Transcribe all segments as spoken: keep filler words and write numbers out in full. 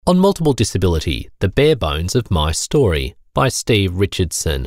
On Multiple Disability, The Bare Bones of My Story by Steve Richardson.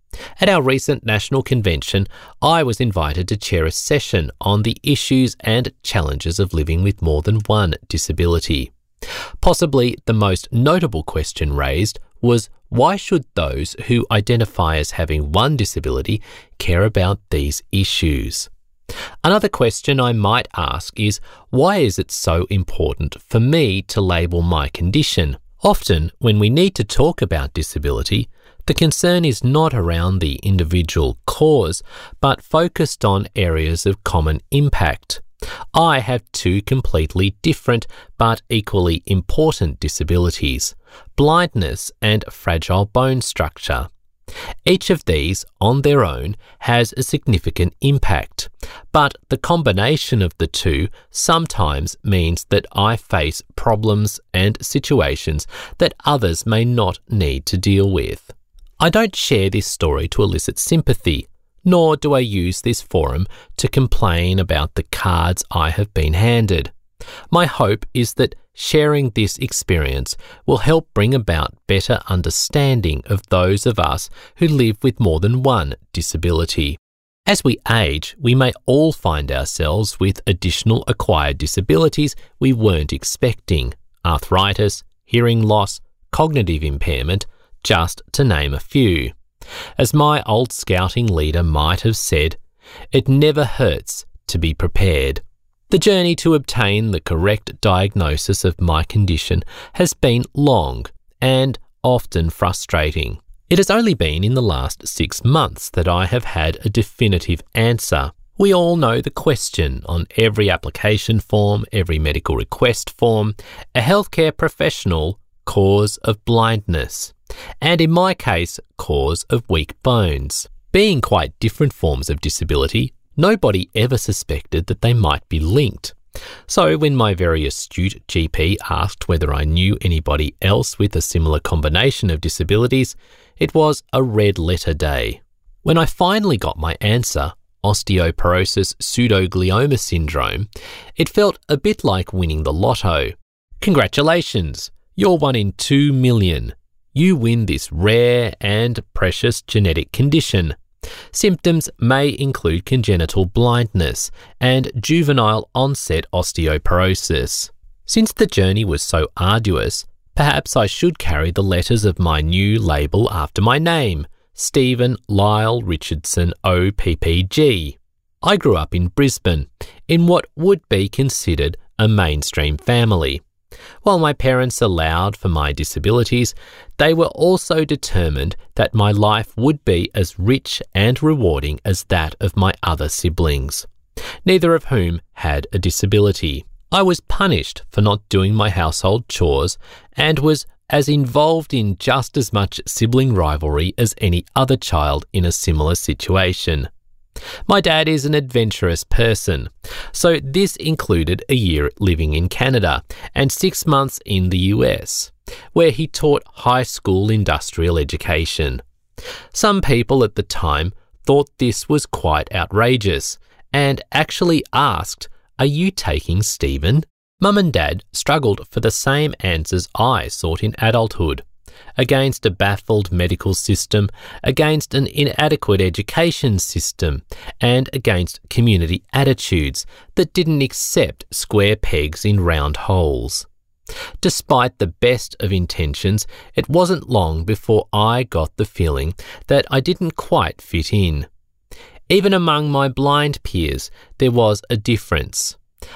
At our recent national convention, I was invited to chair a session on the issues and challenges of living with more than one disability. Possibly the most notable question raised was, why should those who identify as having one disability care about these issues? Another question I might ask is, why is it so important for me to label my condition? Often, when we need to talk about disability, the concern is not around the individual cause, but focused on areas of common impact. I have two completely different but equally important disabilities: blindness and fragile bone structure. Each of these, on their own, has a significant impact, but the combination of the two sometimes means that I face problems and situations that others may not need to deal with. I don't share this story to elicit sympathy, nor do I use this forum to complain about the cards I have been handed. My hope is that sharing this experience will help bring about better understanding of those of us who live with more than one disability. As we age, we may all find ourselves with additional acquired disabilities we weren't expecting: arthritis, hearing loss, cognitive impairment, just to name a few. As my old scouting leader might have said, it never hurts to be prepared. The journey to obtain the correct diagnosis of my condition has been long and often frustrating. It has only been in the last six months that I have had a definitive answer. We all know the question on every application form, every medical request form: a healthcare professional, cause of blindness, and in my case, cause of weak bones. Being quite different forms of disability, nobody ever suspected that they might be linked. So when my very astute G P asked whether I knew anybody else with a similar combination of disabilities, it was a red letter day. When I finally got my answer, osteoporosis pseudoglioma syndrome, it felt a bit like winning the lotto. Congratulations, you're one in two million. You win this rare and precious genetic condition. Symptoms may include congenital blindness and juvenile onset osteoporosis. Since the journey was so arduous, perhaps I should carry the letters of my new label after my name: Stephen Lyle Richardson O P P G. I grew up in Brisbane, in what would be considered a mainstream family. While my parents allowed for my disabilities, they were also determined that my life would be as rich and rewarding as that of my other siblings, neither of whom had a disability. I was punished for not doing my household chores and was as involved in just as much sibling rivalry as any other child in a similar situation. My dad is an adventurous person, so this included a year living in Canada and six months in the U S, where he taught high school industrial education. Some people at the time thought this was quite outrageous and actually asked, "Are you taking Stephen?" Mum and Dad struggled for the same answers I sought in adulthood: against a baffled medical system, against an inadequate education system, and against community attitudes that didn't accept square pegs in round holes. Despite the best of intentions, it wasn't long before I got the feeling that I didn't quite fit in. Even among my blind peers, there was a difference.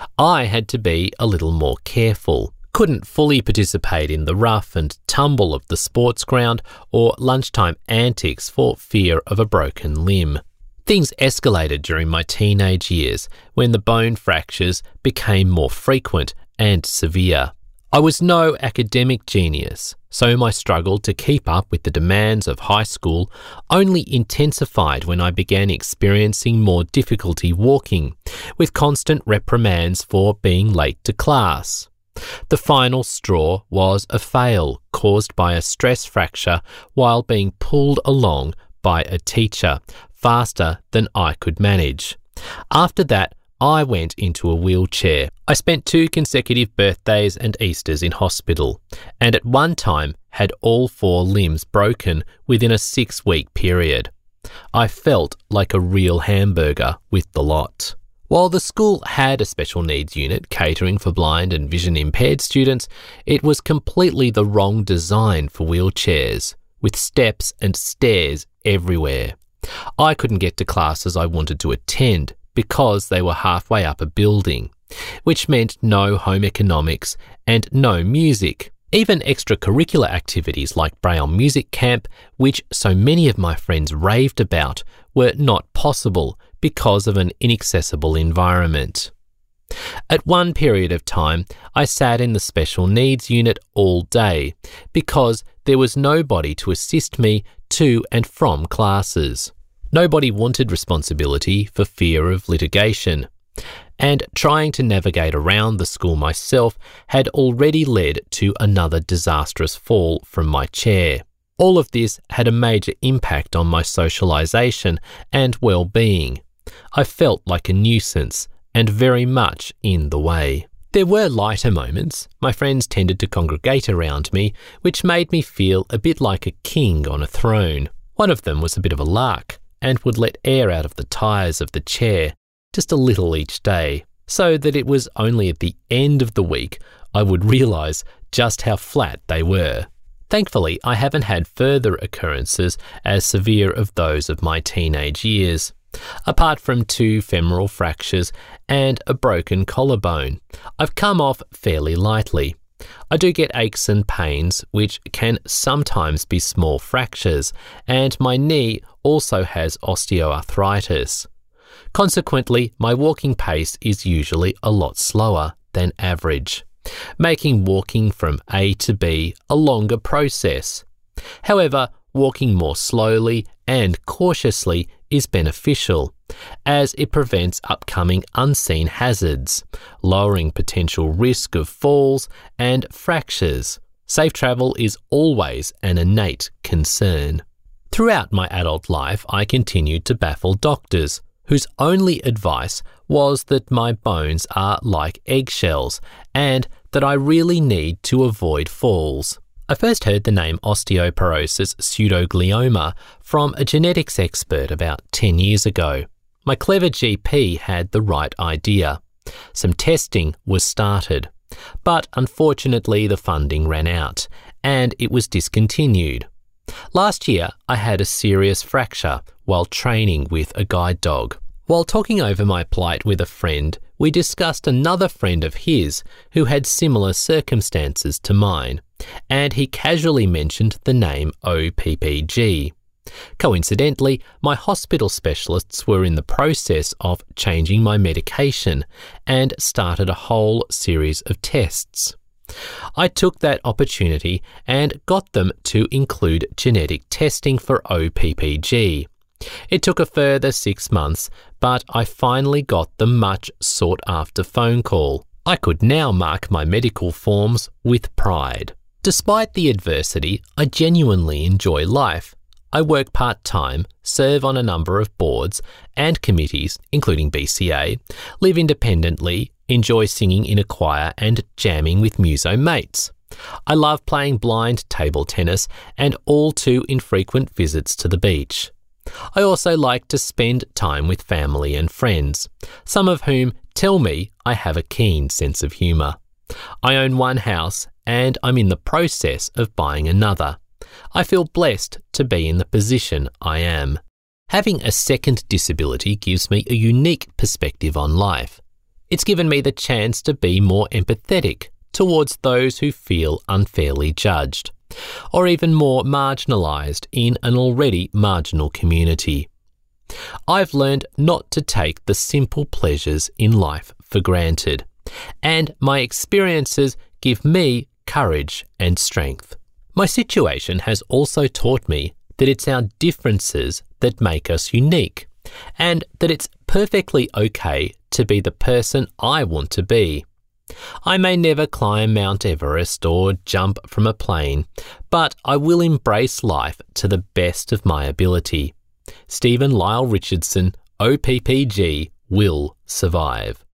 I had to be a little more careful. Couldn't fully participate in the rough and tumble of the sports ground or lunchtime antics for fear of a broken limb. Things escalated during my teenage years when the bone fractures became more frequent and severe. I was no academic genius, so my struggle to keep up with the demands of high school only intensified when I began experiencing more difficulty walking, with constant reprimands for being late to class. The final straw was a fail caused by a stress fracture while being pulled along by a teacher faster than I could manage. After that, I went into a wheelchair. I spent two consecutive birthdays and Easters in hospital, and at one time had all four limbs broken within a six-week period. I felt like a real hamburger with the lot. While the school had a special needs unit catering for blind and vision impaired students, it was completely the wrong design for wheelchairs, with steps and stairs everywhere. I couldn't get to classes I wanted to attend because they were halfway up a building, which meant no home economics and no music. Even extracurricular activities like Braille Music Camp, which so many of my friends raved about, were not possible because of an inaccessible environment. At one period of time, I sat in the special needs unit all day because there was nobody to assist me to and from classes. Nobody wanted responsibility for fear of litigation. And trying to navigate around the school myself had already led to another disastrous fall from my chair. All of this had a major impact on my socialisation and well-being. I felt like a nuisance and very much in the way. There were lighter moments. My friends tended to congregate around me, which made me feel a bit like a king on a throne. One of them was a bit of a lark and would let air out of the tyres of the chair, just a little each day, so that it was only at the end of the week I would realise just how flat they were. Thankfully, I haven't had further occurrences as severe as those of my teenage years. Apart from two femoral fractures and a broken collarbone, I've come off fairly lightly. I do get aches and pains, which can sometimes be small fractures, and my knee also has osteoarthritis. Consequently, my walking pace is usually a lot slower than average, making walking from A to B a longer process. However, walking more slowly and cautiously is beneficial, as it prevents upcoming unseen hazards, lowering potential risk of falls and fractures. Safe travel is always an innate concern. Throughout my adult life, I continued to baffle doctors, whose only advice was that my bones are like eggshells and that I really need to avoid falls. I first heard the name osteoporosis pseudoglioma from a genetics expert about ten years ago. My clever G P had the right idea. Some testing was started, but unfortunately the funding ran out and it was discontinued. Last year, I had a serious fracture while training with a guide dog. While talking over my plight with a friend, we discussed another friend of his who had similar circumstances to mine, and he casually mentioned the name O P P G. Coincidentally, my hospital specialists were in the process of changing my medication and started a whole series of tests. I took that opportunity and got them to include genetic testing for O P P G. It took a further six months, but I finally got the much sought-after phone call. I could now mark my medical forms with pride. Despite the adversity, I genuinely enjoy life. I work part-time, serve on a number of boards and committees, including B C A, live independently, enjoy singing in a choir and jamming with muso mates. I love playing blind table tennis and all too infrequent visits to the beach. I also like to spend time with family and friends, some of whom tell me I have a keen sense of humour. I own one house and I'm in the process of buying another. I feel blessed to be in the position I am. Having a second disability gives me a unique perspective on life. It's given me the chance to be more empathetic towards those who feel unfairly judged, or even more marginalised in an already marginal community. I've learned not to take the simple pleasures in life for granted, and my experiences give me courage and strength. My situation has also taught me that it's our differences that make us unique, and that it's perfectly okay to be the person I want to be. I may never climb Mount Everest or jump from a plane, but I will embrace life to the best of my ability. Stephen Lyle Richardson, O P P G, will survive.